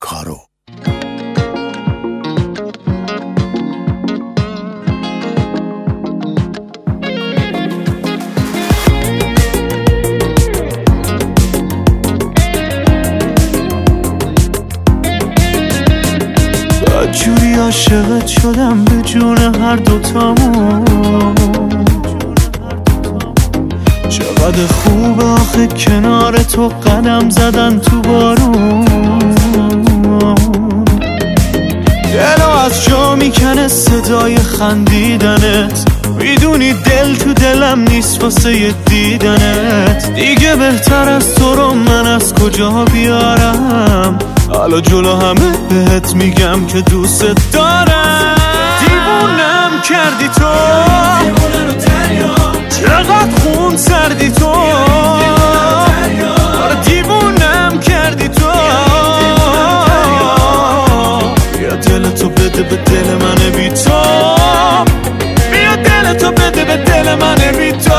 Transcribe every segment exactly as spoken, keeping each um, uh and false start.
کارو. جوری عاشقت شدم به جون هر دوتامون، چقدر خوب آخه کنار تو قدم زدن تو بارون. دلو از جا میکنه صدای خندیدنت، میدونی دل تو دلم نیست واسه دیدنت. دیگه بهتر از تو رو من از کجا بیارم، حالا جلو همه بهت میگم که دوست دارم. دیوونم کردی تو، چقدر خون سردی تو، دیوونم کردی تو. بیا دل تو بده به دل من بی تو، بیا دل تو بده به دل من بی تو.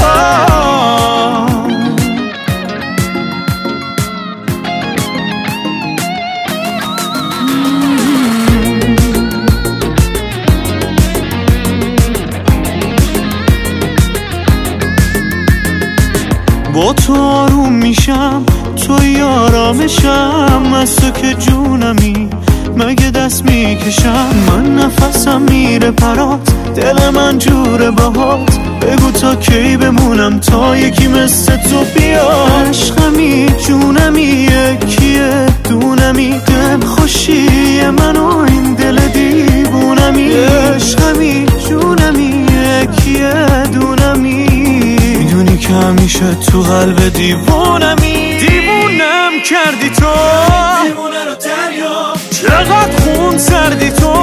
با تو آروم میشم، توی آرامشم، از تو که جونمی مگه دست میکشم. من نفسم میره پرات، دل من جوره باهات، بگو تا کی بمونم تا یکی مثل تو بیاد. عشقمی جونمی یکیه دونمی، دل خوشی من و این دل دیوونمی. عشقمی جونمی یکیه دونمی، میدونی که همیشه تو قلب دیوونمی. دیوونم کردی تو، دیوونه رو دریا، چقدر خون سردی تو،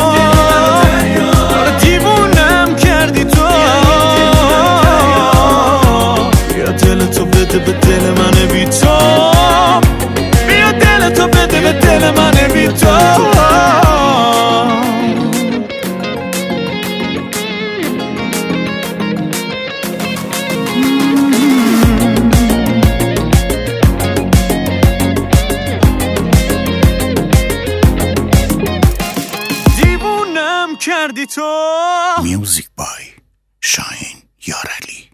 دیوونم کردی تو. بیا دل تو بده به دل من بی تو، بیا دل تو بده به دل من بی تو. کردی تو. میوزیک بای شاهین یارعلی.